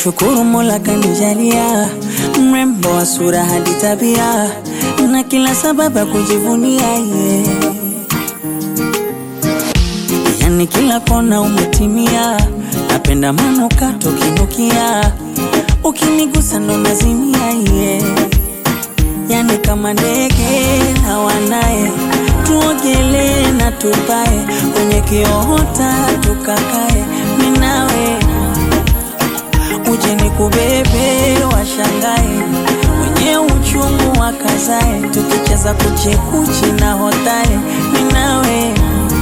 Nashukuru Mola kanijalia mrembo wa sura hadi tabia, na kila sababu ya kujivunia Yani kila kona umetimia, napenda manukato kinukia, ukinigusa ndo nazimia Yani kama ndege na wanae, tuogele na tupae, kwenye kiota tukakae, minawe uje nikubebe washangae, wenye uchungu wakazae, tukicheza kuchekuchi na hotae, minawe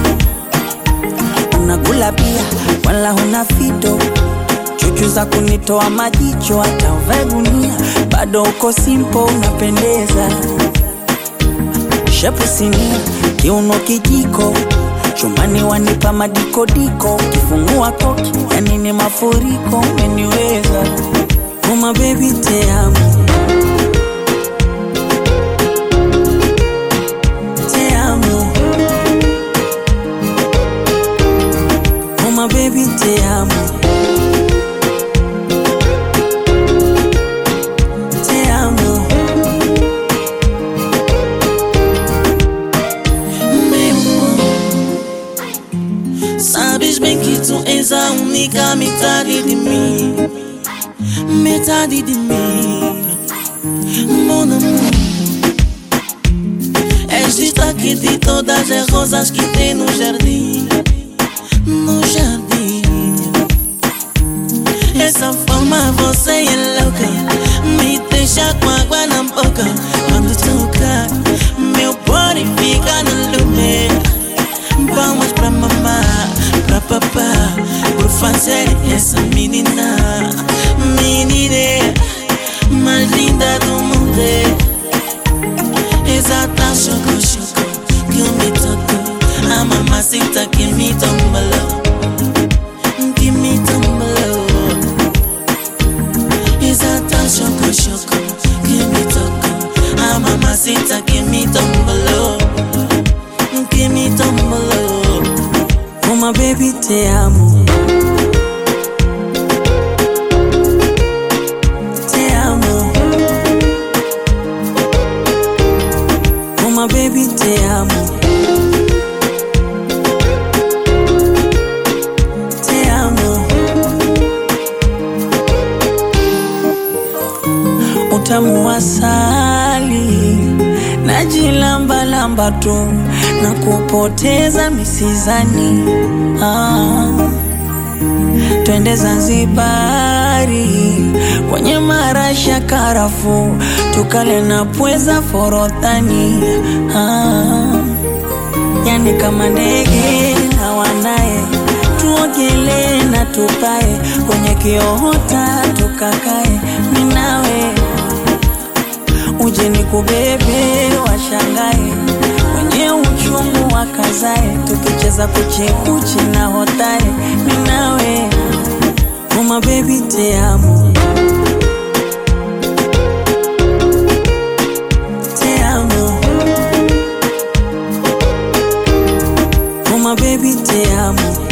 unakula pia wala huna fito, chuchu za kunitoa majicho, hata uvae gunia bado uko simple unapendeza. Shepu sinia, kiuno kijiko, chumbani wanipa madikodiko, kifungua koki yani ni mafuriko, umeniweza. Oh my baby te amo, te amo. Oh my baby te amo, te amo. Sabes bem que tu és a única metade de mim, metade de mim, mon amour. És destaque de todas as rosas que tem no jardim, no jardim. Essa forma você é louca, me deixa com água na boca. Quando toca, meu body fica no lume. Vamos pra mamá, pra papá, por fazer essa menina, menina mais linda do mundo. Exata choco, choco, que me tocou, a mamacita que me tombalou, que me tombalou. Exata choco, choco, que me tocou, a mamacita que me tombalou, que me tombalou. Oh my baby te amo, te amo. Oh my baby te amo, te amo. Utamu wa asali najilamba lamba tu na kupoteza misizani. Twende Zanzibari kwenye marasha karafu, tukale na pweza forodhani. Yani kama ndege na wanae, tuogele na tupae, kwenye kiota tukakae, minawe uje nikubebe washangae, wenye uchungu wakazae, tukicheza kuchekuchi na hotae, minawe. Oh my baby te amo, te amo. Oh my baby te amo.